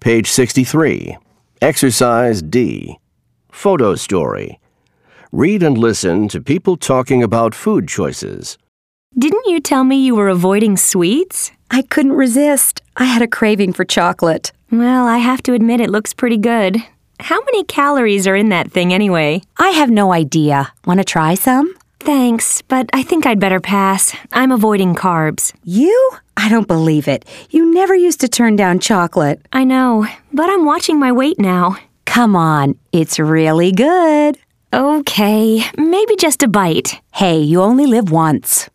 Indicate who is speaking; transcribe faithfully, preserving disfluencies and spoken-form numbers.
Speaker 1: Page sixty-three. Exercise D. Photo story. Read and listen to people talking about food choices.
Speaker 2: Didn't you tell me you were avoiding sweets?
Speaker 3: I couldn't resist. I had a craving for chocolate.
Speaker 2: Well, I have to admit it looks pretty good. How many calories are in that thing anyway?
Speaker 3: I have no idea. Want to try some?
Speaker 2: Thanks, but I think I'd better pass. I'm avoiding carbs.
Speaker 3: You? I don't believe it. You never used to turn down chocolate.
Speaker 2: I know, but I'm watching my weight now.
Speaker 3: Come on, it's really good.
Speaker 2: Okay, maybe just a bite.
Speaker 3: Hey, you only live once.